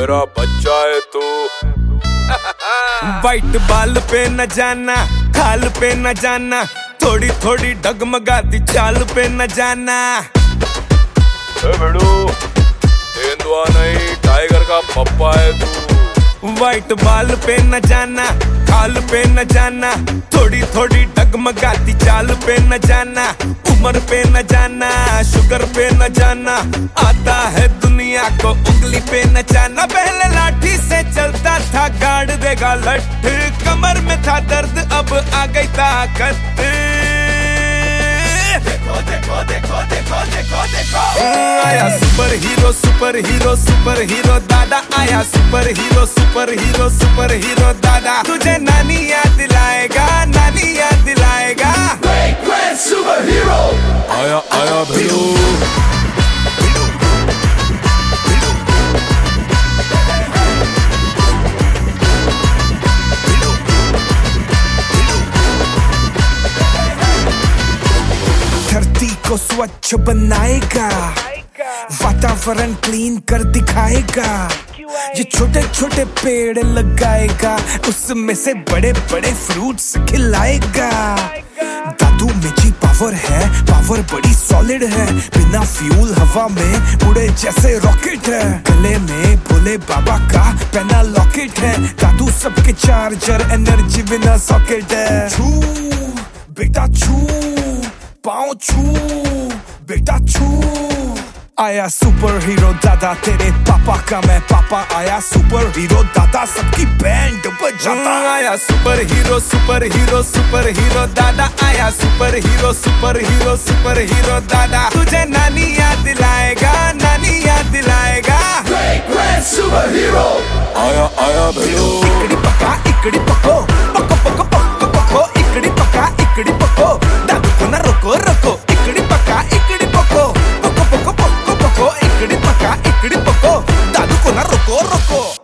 मेरा बच्चा है तू। वाइट बाल पे न जाना, खाल पे न जाना, थोड़ी थोड़ी डगमगाती चाल पे न जाना। बेड़ू तेंदुआ नहीं, टाइगर का पप्पा है तू। वाइट बाल पे न जाना, खाल पे न जाना, थोड़ी थोड़ी डगमगाती चाल पे न जाना, उम्र पे न जाना, शुगर पे न जाना, आता है दुनिया को उंगली पे न जाना। पहले लाठी से चलता था, गाड़ देगा लठ, कमर में था दर्द अब आ गई ताकत। देखो देखो देखो देखो देखो देखो, आया super hero super hero super hero दादा, आया super hero super hero super hero दादा। तुझे नानी याद दिलाएगा, नानी याद दिलाएगा। Great Grand Super Hero आया आया भिड़ू। धरती को स्वच्छ बनाएगा, वातावरण क्लीन कर दिखाएगा। ये छोटे छोटे पेड़ लगाएगा, उसमें से बड़े बड़े फ्रूट्स खिलाएगा। दादू में जी पावर है, पावर बड़ी सॉलिड है, बिना फ्यूल हवा में उड़े जैसे रॉकेट है। गले में भोले बाबा का पहना लॉकेट है, दादू सबके चार्जर, एनर्जी बिना सॉकेट है। छू बेटा छू, पाँव छू बेटा छू, आया सुपर हीरो दादा, तेरे पापा का मैं पापा। आया सुपर हीरो दादा, सबकी बैंड बजाता। आया super hero super hero super hero दादा, आया super hero super hero super hero दादा। तुझे नानी याद दिलाएगा, नानी याद दिलाएगा। Great Grand Super Hero आया आया भिड़ू। इकड़ी पका इकड़ी पको, पको पको पको पको, इकड़ी पका इकड़ी पको, दादू को ना रोको रोको। इकड़ी पका इकड़ी पको, पको पको पको पको, इकड़ी पका इकड़ी पको, दादू को ना रोको रोको।